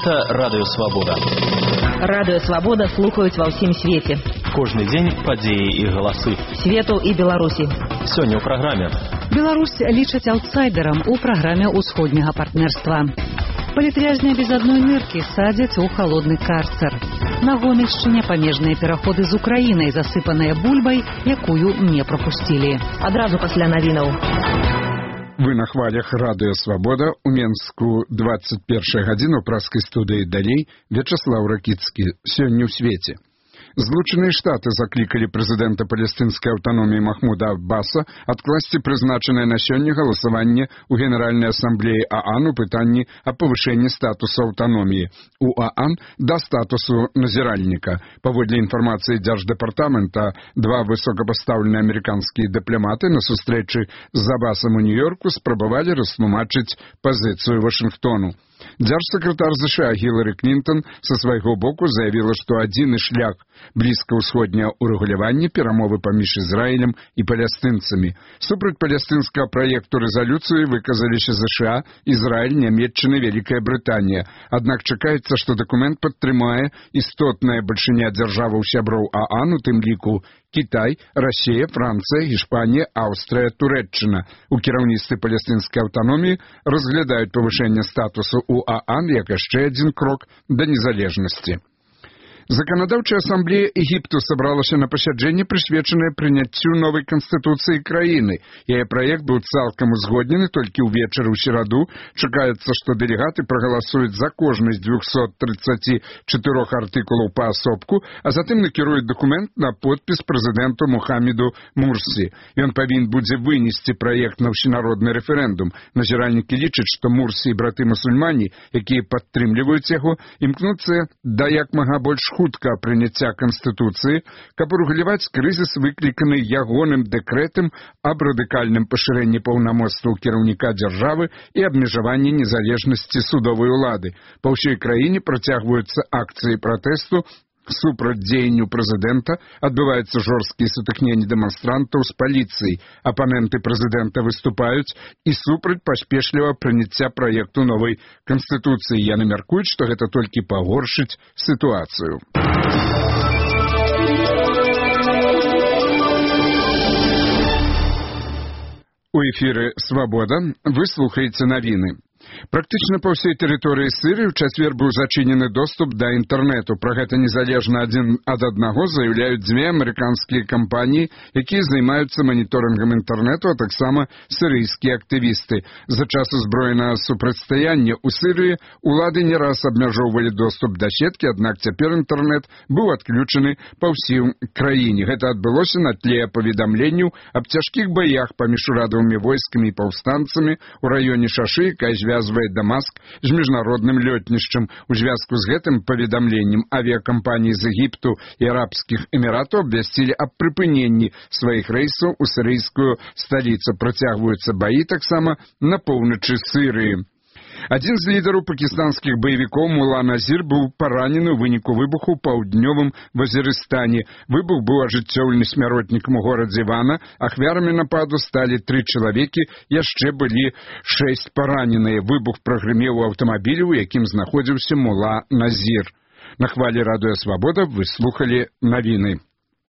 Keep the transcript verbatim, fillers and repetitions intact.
Гэта Радыё Свабода. Радыё Свабода слухаюць ва ўсім свеце. Кожны дзень падзеі і галасы. Свету і Беларусі. Сёння ў праграме. Беларусь лічаць аўтсайдерам у праграме ўсходняга партнерства. Палітвязня без адной ныркі садзяць у халодны карцер. На Гомельшчыне памежныя пераходы з Украінай, засыпаныя бульбай, якую не прапусцілі. Адразу пасля навінаў. Вы на хвалях Радыё Свабода. У Менску двадцать первая гадзіна ў праскай студыі далей Вячаслаў Ракіцкі. Сёння ў свеце. Злучаныя Штаты заклікалі прэзідэнта палестынскай аўтаноміі Махмуда Аббаса адкласці прызначанае на сёння галасаванне ў Генеральнай асамблеі ААН у пытанні аб павышэнні статусу аўтаноміі у ААН да статусу назіральніка. Паводле інфармацыі Дзярждэпартамента, два высокапастаўленыя амерыканскія дыпламаты на сустрэчы з Аббасам у Нью-Йорку спрабавалі растлумачыць пазіцыю Вашынгтону. Дзяржсакратар ЗША Гілары Клінтон са свайго боку заявіла, што адзіны шлях блізкаўсходняга ўрэгулявання перамовы паміж Ізраілем і палестынцамі. Супраць палестынскага праекту рэзалюцыі выказаліся ЗША, Ізраіль, Нямецчына, Вялікая Брытанія. Аднак чакаецца, што дакумент падтрымае істотная бальшыня дзяржаваў сяброў ААН, у тым ліку Кітай, Расія, Францыя, Іспанія, Аўстрыя, Турэччына. У кіраўніцтве палестынскай аўтаноміі разглядаюць павышэнне статусу у ААН як яшчэ адзін крок да незалежнасці. Заканадаўчая асамблея Егіпту сабралася на пасяджэнне, прысвечанае прыняццю новай канстытуцыі краіны. Яе праект быў цалкам узгоднены толькі ўвечары ў сераду. Чакаецца, што дэлегаты прагаласуюць за кожны з дзвюхсот трыццаці чатырох артыкулаў паасобку, а затым накіруюць дакумент на подпіс прэзідэнту Мухаммеду Мурсі. Ён павінен будзе вынесці праект на ўсенародны рэферэндум. Назіральнікі лічаць, што Мурсі і браты-мусульмане, якія падтрымліваюць яго, імкнуцца да як мага больш хутка прыняцця Канстытуцыі, каб урэгуляваць крызіс, выкліканы ягоным дэкрэтам аб радыкальным пашырэнні паўнамоцтваў кіраўніка дзяржавы і абмежаванні незалежнасці судовай улады. Па ўсёй краіне працягваюцца акцыі пратэсту супраць дзеянню прэзідэнта, адбываюцца жорсткія сутыкненні дэманстрантаў з паліцыяй. Апаненты прэзідэнта выступаюць і супраць паспешлівага прыняцця праекту новай канстытуцыі. Яны мяркуюць, што гэта толькі пагоршыць сітуацыю. У эфіры «Свабода» вы слухаеце навіны. Практычна па ўсёй тэрыторыі Сірыі ў чацвер быў зачынены доступ да інтэрнэту. Пра гэта незалежна адзін ад аднаго заяўляюць дзве амерыканскія кампаніі, якія займаюцца маніторынгам інтэрнэту, а таксама сірыйскія актывісты. За час узброенага супрацьстаяння ў Сірыі улады не раз абмяжоўвалі доступ да сеткі, аднак цяпер інтэрнэт быў адключаны па ўсім краіне. Гэта адбылося на тле паведамленняў аб цяжкіх баях паміж урадавымі войскамі і паўстанцамі ў раёне Шашы, якая звязвае Дамаск з міжнародным лётнішчам. У звязку з гэтым паведамленнем авіякампаніі з Егіпту і Арабскіх Эміратаў абвясцілі аб прыпыненні сваіх рэйсаў у сірыйскую сталіцу. Працягваюцца баі таксама на поўначы Сірыі. Адзін з лідараў пакістанскіх баевікоў Мула Назір быў паранены ў выніку выбуху ў паўднёвым Вазірыстане. Выбух быў ажыццёўлены смяротнікам у горадзе Вана. Ахвярамі нападу сталі тры чалавекі, яшчэ былі шэсць параненыя. Выбух прагрымеў у аўтамабілі, у якім знаходзіўся Мула Назір. На хвалі Радыё Свабода вы слухалі навіны.